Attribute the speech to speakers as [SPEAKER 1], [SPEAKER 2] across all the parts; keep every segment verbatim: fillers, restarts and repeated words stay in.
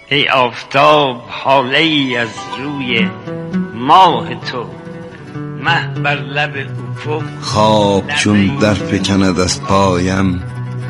[SPEAKER 1] ای آفتاب هاله ای از روی ماه تو، مه بر لب افق
[SPEAKER 2] خواب چون در فکند از پایم،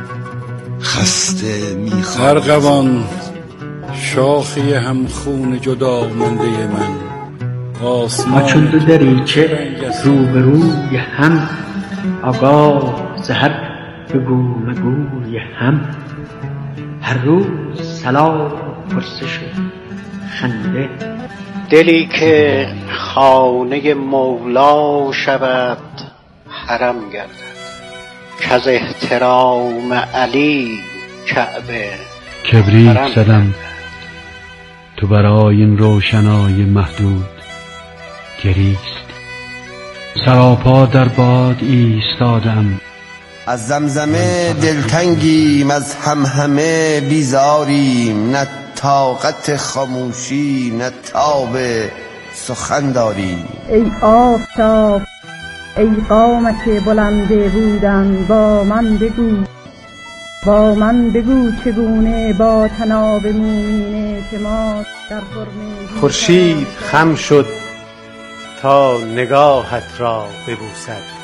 [SPEAKER 2] خسته میخوام
[SPEAKER 3] ارغوان شاخی هم خون جدا مانده من،
[SPEAKER 4] ما چون دو دریچه روبروی هم، آگاه ز هر بگو مگوی هم. هر روز سلام پرسش خنده،
[SPEAKER 5] دلی که خانه مولا شود حرم گردد، کز احترام علی کعبه
[SPEAKER 6] کبریت زدم تو برای این روشنای محدود گریست، سراپا در باد ایستادم.
[SPEAKER 2] از زمزمه دلتنگیم، از همهمه بیزاریم، نه طاقت خاموشی نه تاب سخن داریم.
[SPEAKER 7] ای آفتاب ای قامت بلنده بودن، با من بگو با من بگو چگونه با طناب مومین اعتماد در حرمه
[SPEAKER 8] خورشید خم شد تا نگاهت را ببوسد،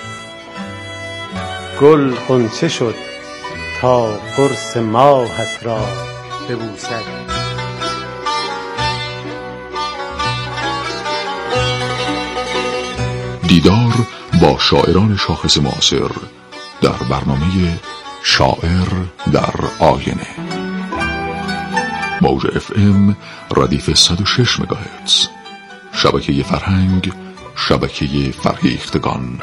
[SPEAKER 8] گل غنچه شد تا قرص ماهت را ببوسد.
[SPEAKER 9] دیدار با شاعران شاخص معاصر در برنامه شاعر در آینه، موج اف ام ردیف صد و شش مگاهرتز، شبکه فرهنگ، شبکه فرهیختگان.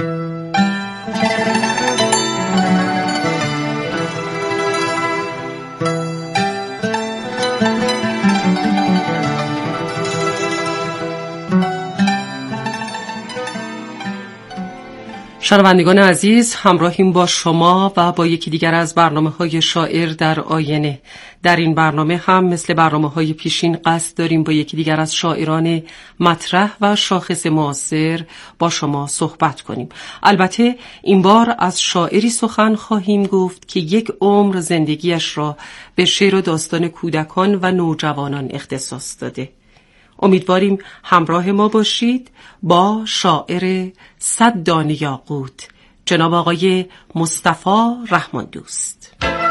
[SPEAKER 10] شنوندگان عزیز، همراهیم با شما و با یکی دیگر از برنامه‌های شاعر در آینه. در این برنامه هم مثل برنامه‌های پیشین قصد داریم با یکی دیگر از شاعران مطرح و شاخص معاصر با شما صحبت کنیم. البته این بار از شاعری سخن خواهیم گفت که یک عمر زندگیش را به شعر و داستان کودکان و نوجوانان اختصاص داده. امیدواریم همراه ما باشید با شاعر صد دانه یاقوت، جناب آقای مصطفی رحماندوست.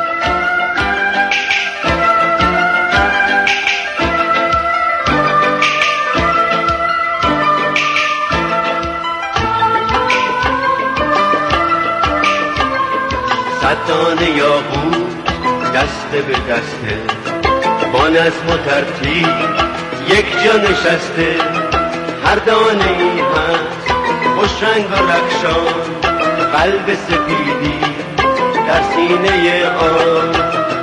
[SPEAKER 11] صد دانه یاقوت دسته به دسته، با نظم و ترتیب یک جا نشسته، هر دانه ای هست خوش رنگ و رخشان، قلب سپیدی در سینه آن.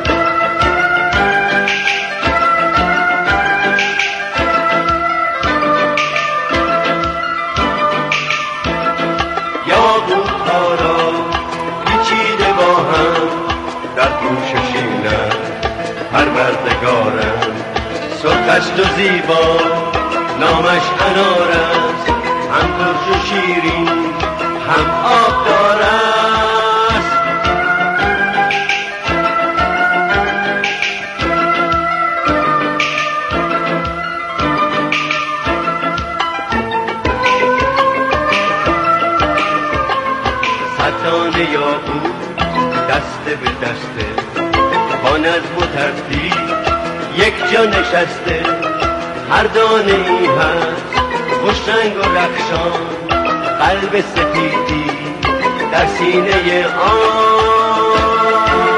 [SPEAKER 11] یاقوت‌ها را پیچیده با هم در پوششینند، پروردگارند سرخست و زیبا، نامش انار است، هم ترش و شیرین هم آبدار است. صد دانه یاقوت دسته به دسته، با نظم و ترتیب یک جا نشسته، هر دانه ای هست خوش رنگ و رخشان، قلب سپیدی در سینه آن.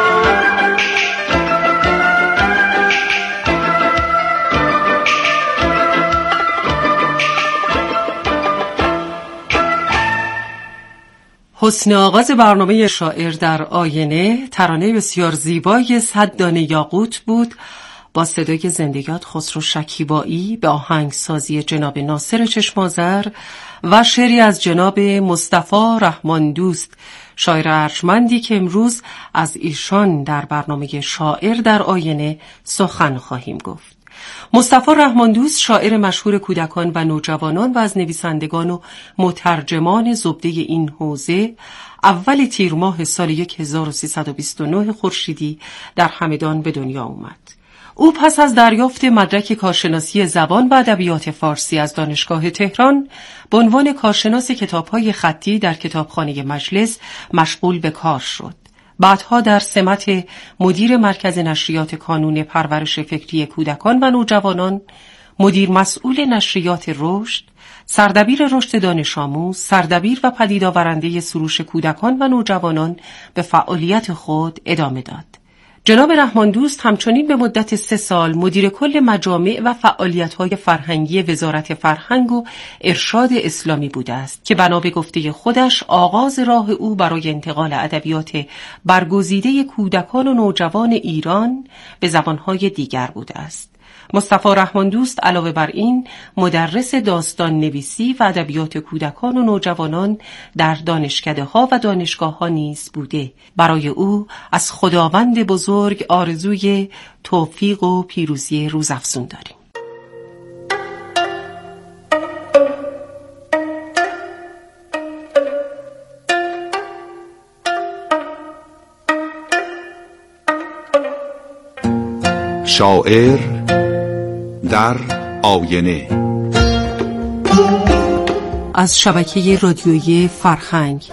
[SPEAKER 10] حسن آغاز برنامه شاعر در آینه ترانه بسیار زیبای صد دانه یاقوت بود با صدای زندگیات خسرو شکیبایی به آهنگسازی جناب ناصر چشمازر و شعری از جناب مصطفی رحماندوست، شاعر ارجمندی که امروز از ایشان در برنامه شاعر در آینه سخن خواهیم گفت. مصطفی رحماندوست شاعر مشهور کودکان و نوجوانان و از نویسندگان و مترجمان زبده این حوزه، اول تیر ماه سال هزار و سیصد و بیست و نه خورشیدی در همدان به دنیا اومد. او پس از دریافت مدرک کارشناسی زبان و ادبیات فارسی از دانشگاه تهران به عنوان کارشناس کتاب‌های خطی در کتابخانه مجلس مشغول به کار شد. بعدها در سمت مدیر مرکز نشریات کانون پرورش فکری کودکان و نوجوانان، مدیر مسئول نشریات رشد، سردبیر رشد دانش آموز، سردبیر و پدید آورنده سروش کودکان و نوجوانان به فعالیت خود ادامه داد. جناب رحماندوست همچنین به مدت سه سال مدیر کل مجامع و فعالیت‌های فرهنگی وزارت فرهنگ و ارشاد اسلامی بوده است که بنا به گفته خودش آغاز راه او برای انتقال ادبیات برگزیده کودکان و نوجوان ایران به زبان‌های دیگر بوده است. مصطفی رحماندوست علاوه بر این مدرس داستان نویسی و ادبیات کودکان و نوجوانان در دانشکده‌ها و دانشگاه‌ها نیز بوده. برای او از خداوند بزرگ آرزوی توفیق و پیروزی روزافزون داریم.
[SPEAKER 9] شاعر در آینه
[SPEAKER 10] از شبکه رادیویی فرهنگ.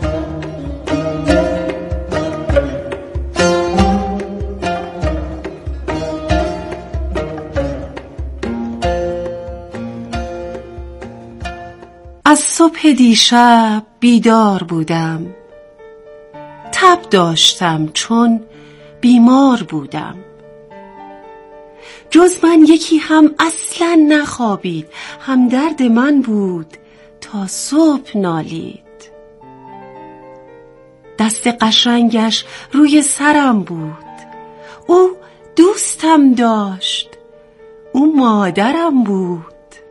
[SPEAKER 10] از صبح دیشب بیدار بودم، تب داشتم چون بیمار بودم. جز من یکی هم اصلا نخوابید، همدرد من بود تا صبح نالید. دست قشنگش روی سرم بود، او دوستم داشت، او مادرم بود.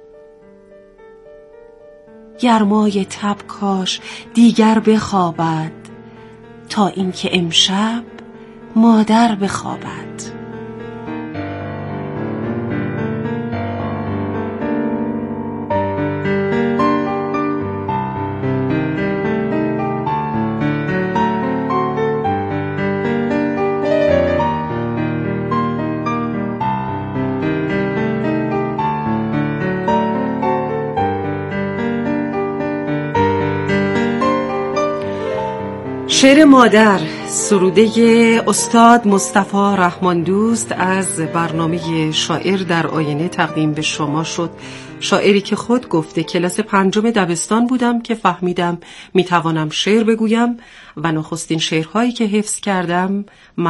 [SPEAKER 10] گرمای تب کاش دیگر بخوابد تا اینکه امشب مادر بخوابد. شعر مادر، سروده استاد مصطفی رحماندوست از برنامه شاعر در آینه تقدیم به شما شد. شاعری که خود گفته کلاس پنجم دبستان بودم که فهمیدم میتوانم شعر بگویم و نخستین شعرهایی که حفظ کردم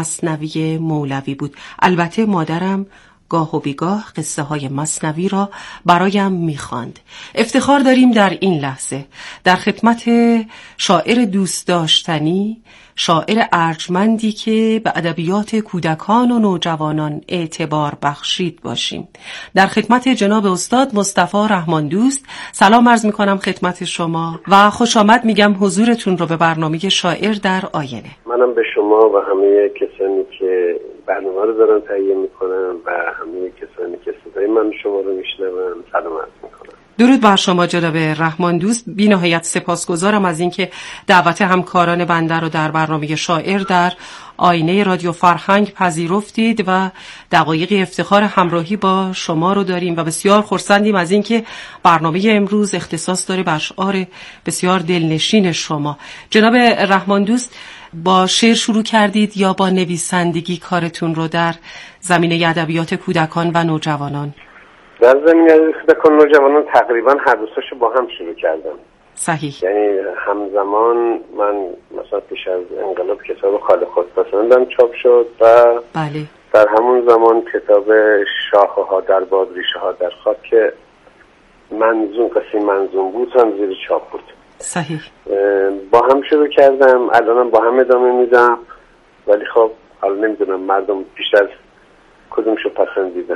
[SPEAKER 10] مثنوی مولوی بود. البته مادرم گاه و بیگاه قصه های مثنوی را برایم میخواند. افتخار داریم در این لحظه در خدمت شاعر دوست داشتنی، شاعر ارجمندی که به ادبیات کودکان و نوجوانان اعتبار بخشید باشیم. در خدمت جناب استاد مصطفی رحماندوست سلام عرض میکنم خدمت شما و خوش آمد میگم حضورتون رو به برنامه شاعر در آینه.
[SPEAKER 12] منم به شما و همه کسانی که برنامه رو دارن تهیه میکنن و همه کسانی که صدای من شما رو میشنون سلام عرض میکنم.
[SPEAKER 10] درود بر شما جناب رحماندوست. بی نهایت سپاسگزارم از اینکه دعوت همکاران بنده رو در برنامه شاعر در آینه رادیو فرهنگ پذیرفتید و دقایق افتخار همراهی با شما رو داریم و بسیار خرسندیم از اینکه برنامه امروز اختصاص داره بر اشعار بسیار دلنشین شما. جناب رحماندوست، با شعر شروع کردید یا با نویسندگی کارتون رو در زمینه ادبیات کودکان و نوجوانان؟
[SPEAKER 12] در زمینه ادبیات کودکان و نوجوانان تقریبا هر دو تاشو با هم شروع کردم.
[SPEAKER 10] صحیح.
[SPEAKER 12] یعنی همزمان من مثلا پیش از انقلاب کتاب خال خودپسندم چاپ شد و
[SPEAKER 10] بله.
[SPEAKER 12] در همون زمان کتاب شاخه ها در باد ریشه ها در خاک که منظوم قصه منظوم بود هم زیر چاپ بود.
[SPEAKER 10] صحیح.
[SPEAKER 12] با هم شروع کردم، الانم با هم ادامه میدم، ولی خب حالا نمیدونم مردم بیشتر از کدومشو پسندیدن.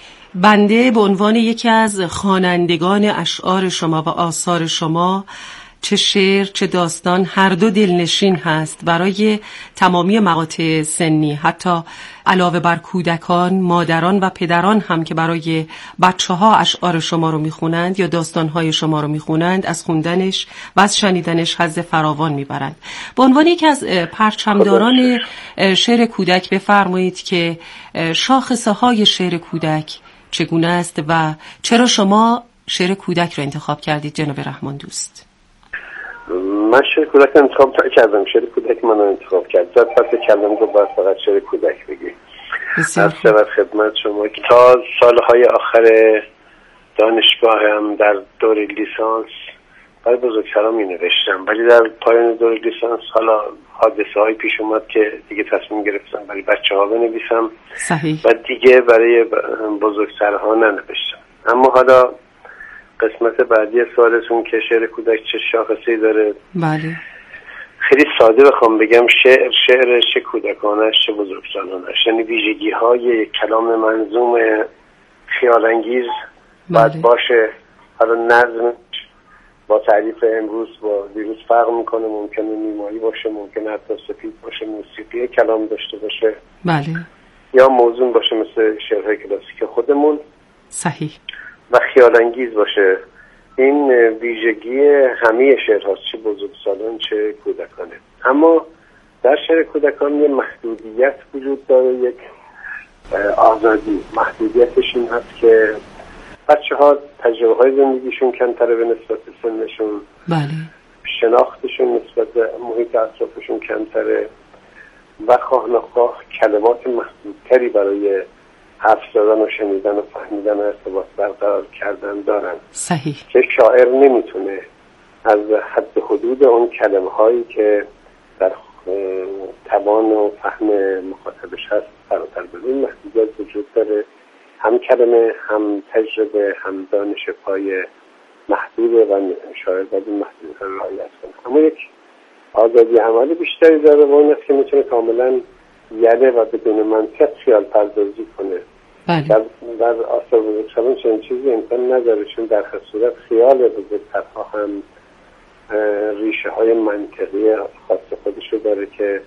[SPEAKER 10] بنده به عنوان یکی از خوانندگان اشعار شما و آثار شما چه شعر چه داستان هر دو دلنشین هست برای تمامی مقاطع سنی، حتی علاوه بر کودکان، مادران و پدران هم که برای بچه ها اشعار شما رو میخونند یا داستانهای شما رو میخونند، از خوندنش و از شنیدنش حظ فراوان میبرند. به عنوان یکی از پرچمداران شعر کودک بفرمایید که شاخصه های شعر کودک چگونه است و چرا شما شعر کودک رو انتخاب کردید جناب رحمان دوست؟
[SPEAKER 12] من شعر کودک انتخاب کردم، شعر کودک من انتخاب کرد. زد پس کلم رو باید فقط شعر کودک بگی. از شود خدمت شما که تا سالهای آخر دانشگاهم در دوره لیسانس برای بزرگسران می نوشتم، ولی در پایان دوره لیسانس حالا حادثه های پیش اومد که دیگه تصمیم گرفتم برای بچه ها بنویسم.
[SPEAKER 10] صحیح.
[SPEAKER 12] و دیگه برای بزرگسرها ننوشتم. اما حالا قسمت بعدی سوالتون که شعر کودک چه شاخصه‌ای داره،
[SPEAKER 10] بله،
[SPEAKER 12] خیلی ساده بخوام بگم، شعر شعر چه کودکانش چه بزرگسالانش، یعنی ویژگی های کلام منظوم خیالانگیز باید باشه. حالا نظمش با تعریف امروز با دیروز فرق میکنه، ممکنه نیمایی باشه، ممکنه حتی سپید باشه، موسیقی کلام داشته باشه،
[SPEAKER 10] بله،
[SPEAKER 12] یا موزون باشه مثل شعرهای کلاسیک خودمون.
[SPEAKER 10] صحیح.
[SPEAKER 12] و خیالانگیز باشه. این ویژگی همه شعر هاست، چه بزرگسالان چه کودکانه. اما در شعر کودکان یه محدودیت وجود داره، یک آزادی. محدودیتش این هست که بچه ها تجربه های زندگیشون کمتره به نسبت سنشون،
[SPEAKER 10] بله،
[SPEAKER 12] شناختشون نسبت به محیط اطرافشون کمتره و خواه نخواه کلمات محدودتری برای حرف زدن و شنیدن و فهمیدن و ارتباط برقرار کردن دارن.
[SPEAKER 10] صحیح.
[SPEAKER 12] که شاعر نمیتونه از حد حدود اون کلمه هایی که در توان و فهم مخاطبش هست فراتر بره. این محدودیت وجود داره، هم کلمه، هم تجربه، هم دانش پای محدوده و شاعر باید این محدودیت رو رعایت کنه. اما یک آزادی عملی بیشتری داره و اون است که میتونه کاملا یله و بدون منطق خیال پردازی کنه.
[SPEAKER 10] بله.
[SPEAKER 12] در, در آثار بزرگسالان چنین چیزی امکان نداره، چون در هر صورت خیال بزرگترها هم ریشه های منطقی خاص خودشو داره که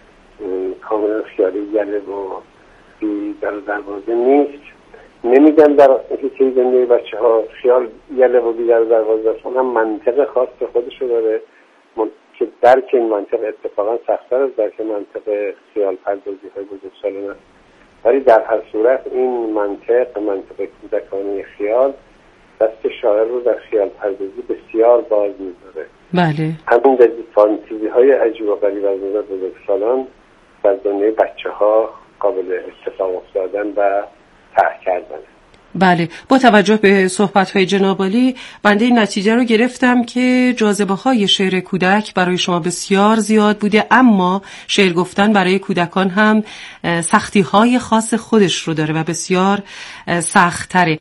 [SPEAKER 12] کاملا خیالی یله و بی در دروازه نیست. نمیگن در حیطه زندگی بچه ها خیال یله و بی در دروازه است، هم منطق خاص خودشو داره که درک این منطق اتفاقا سخت‌تر از درک منطق خیال پردازی های بزرگسالان است. ولی در هر صورت این منطق منطق کودکانه خیال دست شاعر رو در خیال پردازی بسیار باز می‌ذاره.
[SPEAKER 10] بله.
[SPEAKER 12] همین در فانتزی های عجیب و غریب از نظر بزرگسالان در دنیای بچه ها قابل اتفاق افتادن و طرح کردن.
[SPEAKER 10] بله، با توجه به صحبت‌های جناب عالی بنده این نتیجه رو گرفتم که جاذبه‌های شعر کودک برای شما بسیار زیاد بوده، اما شعر گفتن برای کودکان هم سختی‌های خاص خودش رو داره و بسیار سخت‌تره.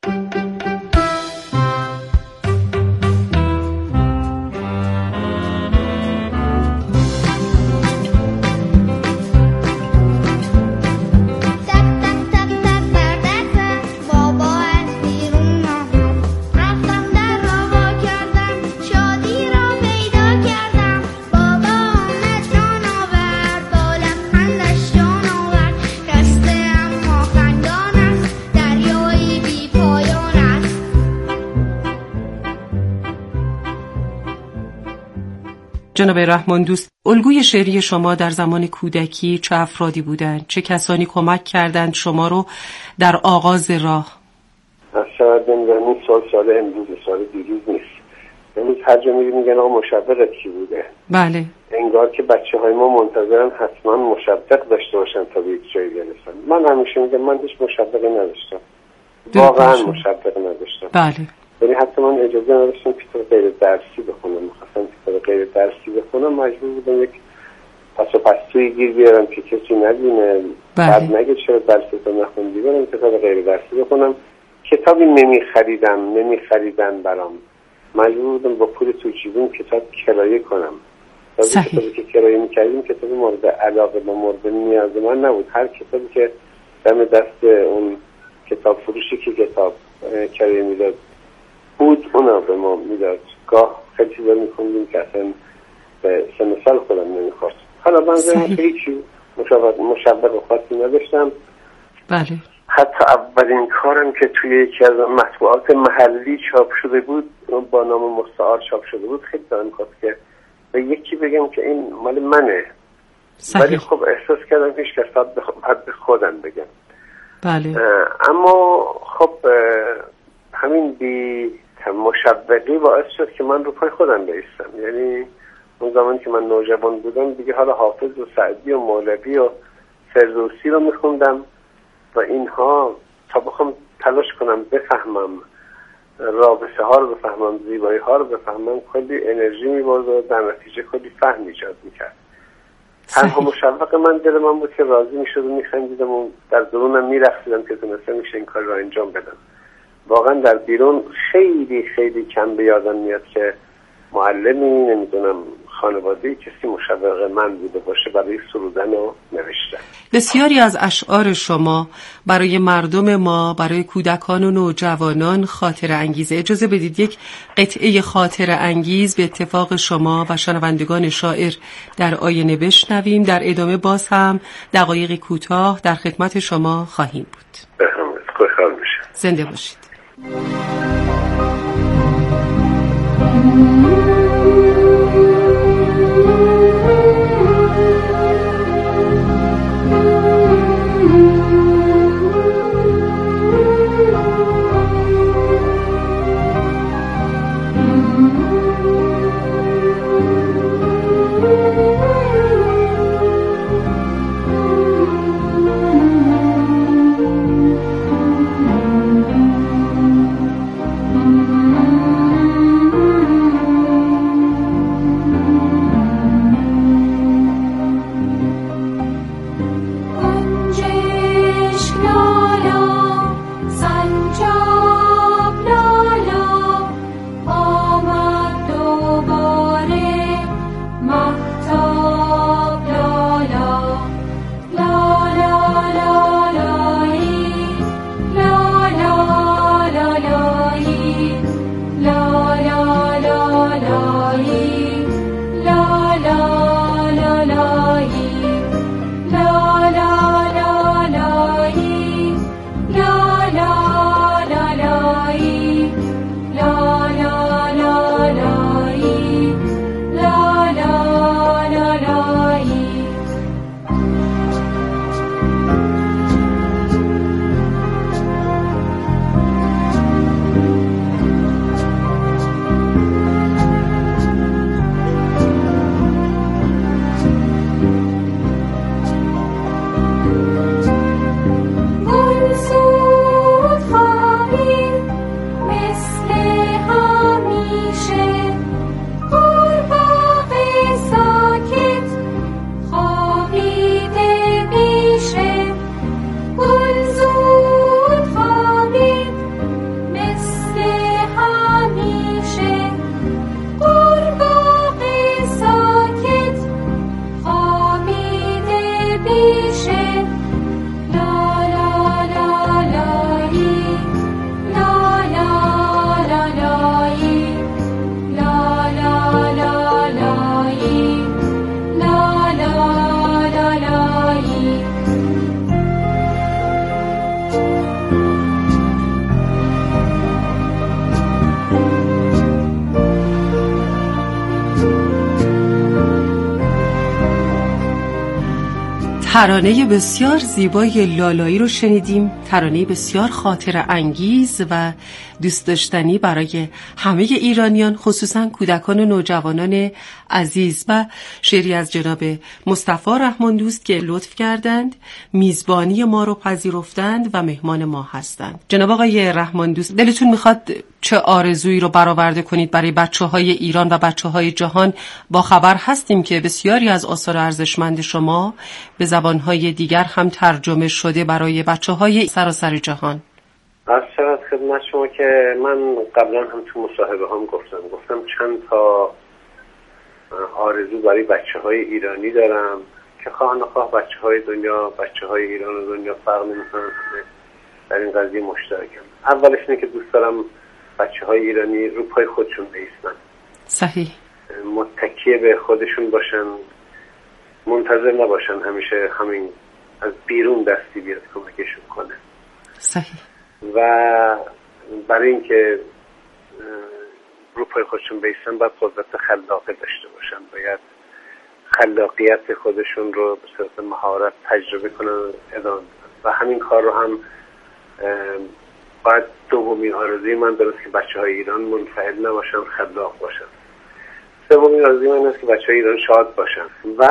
[SPEAKER 10] جناب رحمان دوست، الگوی شعری شما در زمان کودکی چه افرادی بودند؟ چه کسانی کمک کردند شما رو در آغاز راه؟
[SPEAKER 12] شاید این سال سال امروز سال دیروز نیست. امروز هر جا میگه میگن آقا مشوقت کی بوده؟
[SPEAKER 10] بله.
[SPEAKER 12] انگار که بچه های ما منتظرن حتما مشوق داشته باشن تا به یک جایی برسن. من همیشه میگم من هیچ مشوقی نداشتم. واقعا مشوق نداشتم.
[SPEAKER 10] بله.
[SPEAKER 12] یعنی حتی من اجازه نداشتم کتاب غیر درسی بخونم. می‌خواستم کتاب غیر درسی بخونم، مجبور بودم یک پس و پستوی گیر بیارم که کسی نبینه، بعد نگه چرا درسی تو نخوندی، برم کتاب غیر درسی بخونم. کتابی نمی‌خریدم، نمی‌خریدن برام. مجبور بودم با پول تو جیبم کتاب کرایه کنم. کتابی که کرایه می‌کردیم کتابی مورد علاقه و مورد نیاز من نبود. هر کتابی که دم دست اون کتاب فروشی که کتاب کرایه میداد بود اونا به ما میداد. گاه خیلی چیزا میخوندیم که اصلا به سن سال خودم نمیخورد. حالا من زنم که هیچی مشابه خاصی نداشتم.
[SPEAKER 10] بله.
[SPEAKER 12] حتی اولین کارم که توی یکی از مطبوعات محلی چاپ شده بود با نام مستعار چاپ شده بود، خیلی دارم خواست که به یکی بگم که این مال منه.
[SPEAKER 10] صحیح.
[SPEAKER 12] ولی خب احساس کردم که هیچ کس باید به خودم بگم.
[SPEAKER 10] بله.
[SPEAKER 12] اما خب همین بی مشوقی باعث شد که من رو پای خودم بایستم. یعنی اون زمان که من نوجوان بودم دیگه حالا حافظ و سعدی و مولوی و فردوسی رو میخوندم و اینها تا بخوام تلاش کنم بفهمم رابطه ها رو بفهمم، زیبایی ها رو بفهمم، کلی انرژی می‌برد و در نتیجه کلی فهم ایجاد میکرد. تنها مشوق من دل من بود که راضی میشد و میخندیدم و در درونم میرقصیدم که تونسته میشه این کار رو انجام بدم. واقعا در بیرون خیلی خیلی کم به یادم میاد که معلمی، نمیدونم خانواده‌ای، کسی مشوق من بوده باشه برای سرودن و نوشتن.
[SPEAKER 10] بسیاری از اشعار شما برای مردم ما، برای کودکان و نوجوانان خاطره انگیزه. اجازه بدید یک قطعه خاطره انگیز به اتفاق شما و شنوندگان شاعر در آینه بشنویم. در ادامه باز هم دقایقی کوتاه در خدمت شما خواهیم بود.
[SPEAKER 12] خوشحال میشم.
[SPEAKER 10] زنده باشید. ترانه بسیار زیبای لالایی رو شنیدیم. ترانه بسیار خاطره انگیز و دوست داشتنی برای همه ایرانیان، خصوصا کودکان و نوجوانان عزیز، و شعری از جناب مصطفی رحمان دوست که لطف کردند، میزبانی ما رو پذیرفتند و مهمان ما هستند. جناب آقای رحمان دوست، دلتون میخواد چه آرزویی رو برآورده کنید برای بچه‌های ایران و بچه‌های جهان؟ با خبر هستیم که بسیاری از آثار ارزشمند شما به زبان‌های دیگر هم ترجمه شده برای بچه‌های سراسر جهان.
[SPEAKER 12] از شرط خدمت شما که من قبلا هم تو مصاحبه هم گفتم گفتم چند تا آرزو برای بچه‌های ایرانی دارم که خواه نخواه بچه‌های دنیا، بچه‌های ایران و دنیا فرق نمی‌کنن، در این قضیه مشترکم. اولش اینه که دوست دارم بچه‌های ایرانی رو پای خودشون بایستن.
[SPEAKER 10] صحیح.
[SPEAKER 12] متکی به خودشون باشن، منتظر نباشن همیشه همین از بیرون دستی بیاد کمکشون کنه.
[SPEAKER 10] صحیح.
[SPEAKER 12] و برای اینکه رو پای خودشون بیستن باید قدرت خلاقه داشته باشن، باید خلاقیت خودشون رو به صورت مهارت تجربه کنن ادامه و همین کار رو هم باید دومی آرزوی من درست که بچه های ایران منفعل نباشن، خلاق باشن. سومی آرزوی من است که بچه های ایران شاد باشن و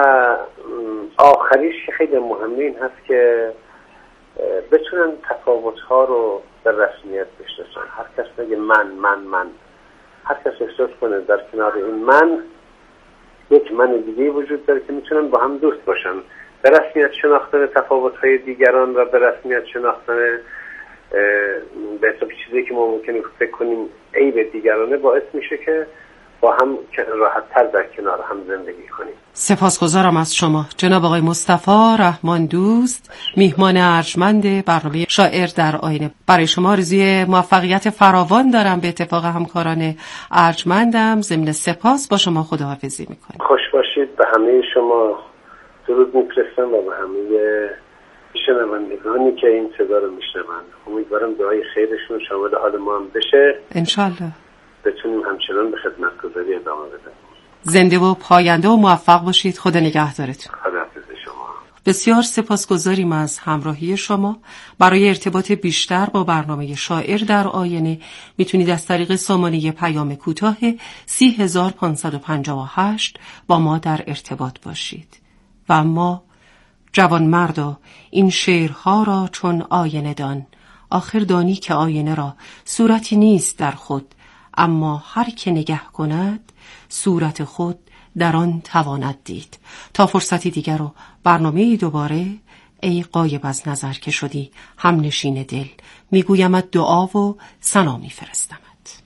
[SPEAKER 12] آخریش که خیلی مهمه این هست که بتونن تفاوت ها رو به رسمیت بشناسن. هر کس بگه من من من هر کس احساس کنه در کنار این من یک من دیگه وجود داره که میتونن با هم دوست باشن. به رسمیت شناختن تفاوت های دیگران و به رسمیت شناختن به حساب چیزی که ما ممکنه فکر کنیم عیب دیگرانه باعث میشه که با هم راحت تر در کنار هم زندگی کنیم.
[SPEAKER 10] سپاسگزارم از شما جناب آقای مصطفی رحمان دوست، میهمان ارجمند برنامه شاعر در آینه. برای شما آرزوی موفقیت فراوان دارم. به اتفاق همکاران ارجمندم ضمن سپاس با شما خداحافظی میکنم.
[SPEAKER 12] خوش باشید. به همه شما درود میفرستم و به همه شنوندگانی که این صدا رو میشنوند. امیدوارم دعای خیرشون شامل حال ما هم بشه،
[SPEAKER 10] انشالله
[SPEAKER 12] بتونیم همچنان به خدمتگزاری ادامه بدیم.
[SPEAKER 10] زنده و پاینده و موفق باشید. خدا نگهدارتون.
[SPEAKER 12] خداحافظ شما.
[SPEAKER 10] بسیار سپاسگزاریم از همراهی شما. برای ارتباط بیشتر با برنامه شاعر در آینه میتونید از طریق سامانه پیام کوتاه سی هزار پانصد و پنجاه و هشت با ما در ارتباط باشید. و اما جوان مردا این شعرها را چون آینه دان، آخر دانی که آینه را صورتی نیست در خود، اما هر که نگه کند صورت خود در آن تواند دید. تا فرصتی دیگر و برنامه دوباره، ای غایب از نظر که شدی هم نشین دل، میگویمت دعا و ثنا میفرستمت.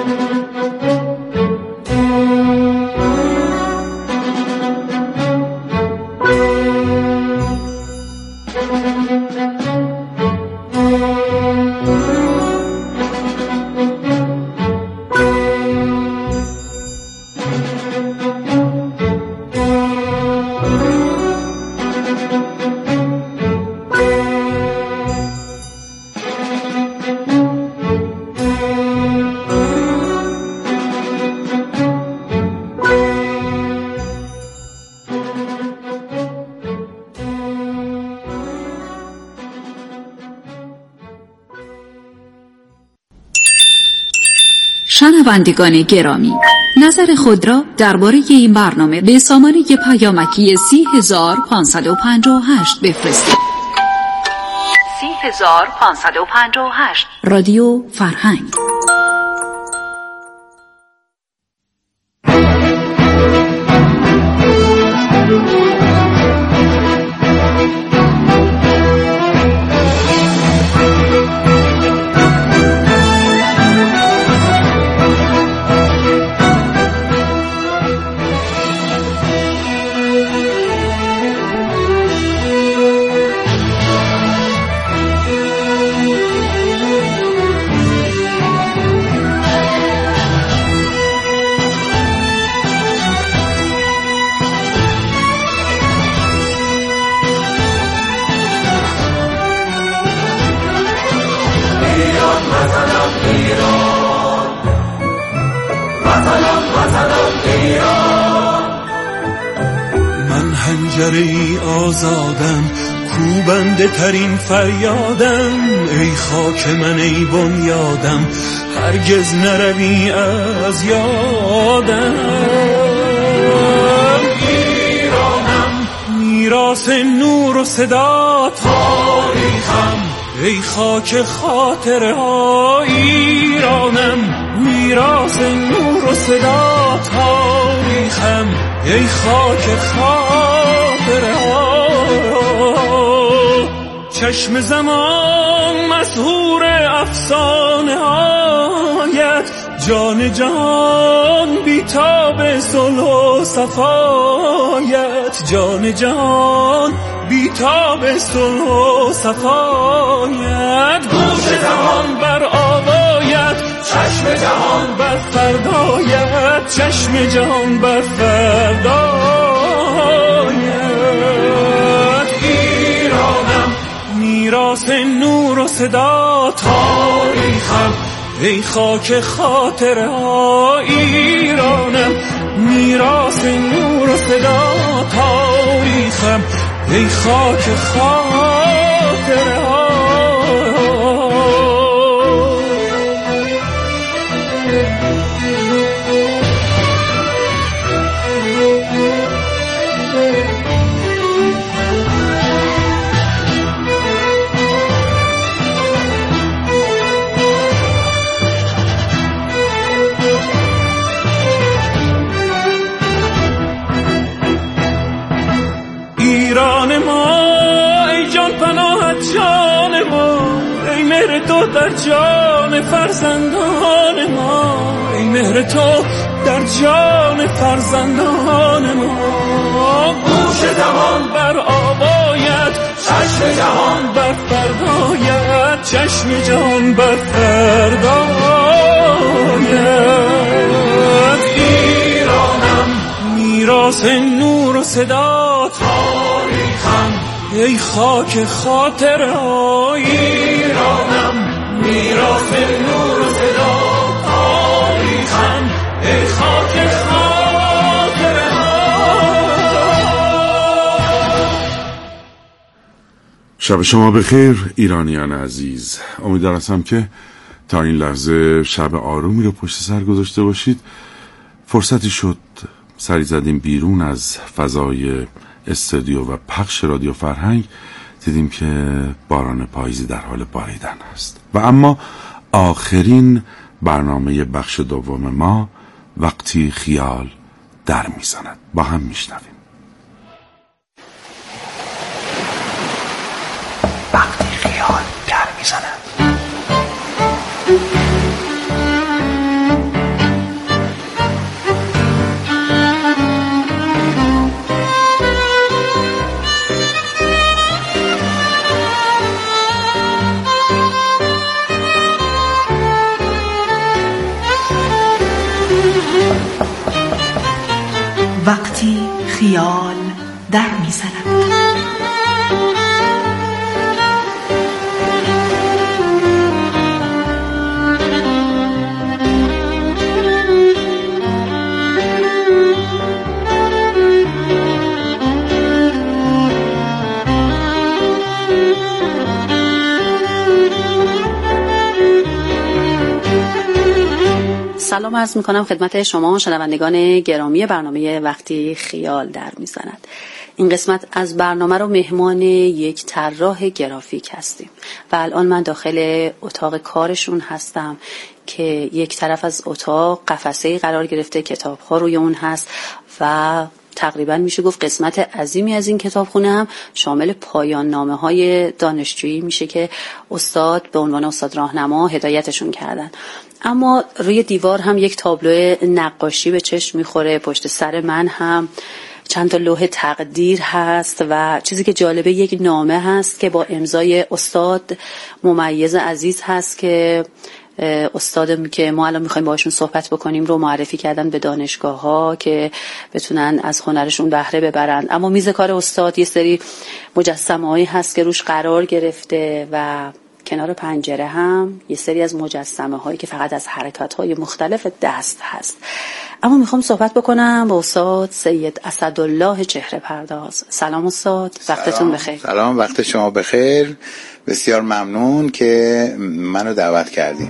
[SPEAKER 13] شنوندگان گرامی، نظر خود را درباره این برنامه به سامانه پیامکی سی هزار پانصد و پنجاه و هشت بفرستید. سی هزار پانصد و پنجاه و هشت رادیو فرهنگ.
[SPEAKER 14] من هنجره آزادم، کوبنده ترین فریادم، ای خاک من ای بنیادم، هرگز نروی از یادم. ایرانم میراث نور و صدا تاریخم، ای خاک خاطره ها. ایرانم میراث نور و صدا تاریخم، ای خاک خاطره ها. چشم زمان مسحور افسانه هایت، جان جهان بیتاب صلح و صفایت. صدات جان جهان بیتاب صلح و صفایت، گوش جهان بر آوایت، چشم جهان بر فردایت، چشم جهان بر فردایت. ایرانم میراث نور و صدا تاریخم، ای خاک خاطره ها. ایرانم میراث نور و صدا تاریخم، ای خاک خاطره ها. ایران ما ای جان پناهت جان ما، ای مهر تو در جان فرزندان ما، ای مهر تو در جان فرزندان ما. گوش جهان بر آوایت، چشم جهان بر فردایت، چشم جهان بر فردایت. ایرانم میراث نور و صدا تاریخم، ای خاک خاطره ها. ایرانم میراث نور و صدا تاریخم، ای خاک خاطره ها.
[SPEAKER 9] شب شما بخیر ایرانیان عزیز. امیدوارم که تا این لحظه شب آرومی رو پشت سر گذاشته باشید. فرصتی شد سری زدیم بیرون از فضای استودیو و پخش رادیو فرهنگ، دیدیم که باران پاییزی در حال باریدن است. و اما آخرین برنامه بخش دوم ما وقتی خیال در میزند، با هم میشنویم.
[SPEAKER 15] وقتی خیال در میزند.
[SPEAKER 13] وقتی خیال در میزند.
[SPEAKER 16] سلام عرض میکنم خدمت شما شنوندگان گرامی برنامه وقتی خیال در میزند. این قسمت از برنامه رو مهمان یک طراح گرافیک هستیم و الان من داخل اتاق کارشون هستم که یک طرف از اتاق قفسه‌ای قرار گرفته، کتاب‌ها روی اون هست و تقریبا میشه گفت قسمت عظیمی از این کتابخونه هم شامل پایان نامه‌های دانشجویی میشه که استاد به عنوان استاد راهنما هدایتشون کردن. اما روی دیوار هم یک تابلو نقاشی به چشم میخوره، پشت سر من هم چند تا لوح تقدیر هست و چیزی که جالبه یک نامه هست که با امضای استاد ممیز عزیز هست که استاد که ما الان میخوایم باشون صحبت بکنیم رو معرفی کردن به دانشگاه ها که بتونن از هنرشون بهره ببرن. اما میز کار استاد یه سری مجسمه هایی هست که روش قرار گرفته و کنار پنجره هم یه سری از مجسمه هایی که فقط از حرکات های مختلف دست هست. اما میخوام صحبت بکنم با استاد سید اسدالله چهره پرداز. سلام استاد، وقتتون بخیر.
[SPEAKER 17] سلام، وقت شما بخیر. بسیار ممنون که منو دعوت کردیم.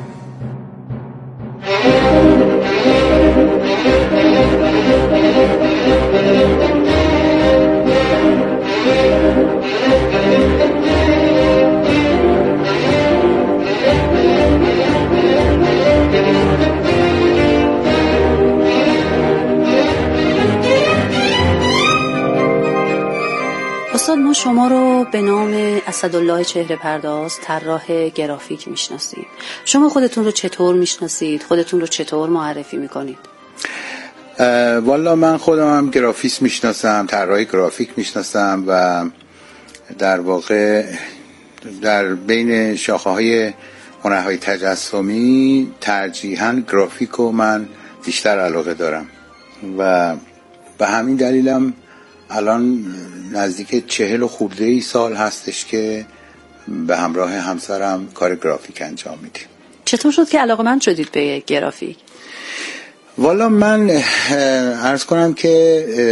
[SPEAKER 16] استاد، ما شما رو به نام اسدالله چهره پرداز طراح گرافیک میشناسید. شما خودتون رو چطور میشناسید؟ خودتون رو چطور معرفی میکنید؟
[SPEAKER 17] والا من خودم هم گرافیست میشناسم، طراح گرافیک میشناسم و در واقع در بین شاخه های هنرهای تجسمی ترجیحاً گرافیکو من بیشتر علاقه دارم و به همین دلیلم الان نزدیک چهل و خورده ای سال هستش که به همراه همسرم کار گرافیک انجام میدیم.
[SPEAKER 16] چطور شد که علاقه‌مند شدید به گرافیک؟
[SPEAKER 17] والا من عرض کنم که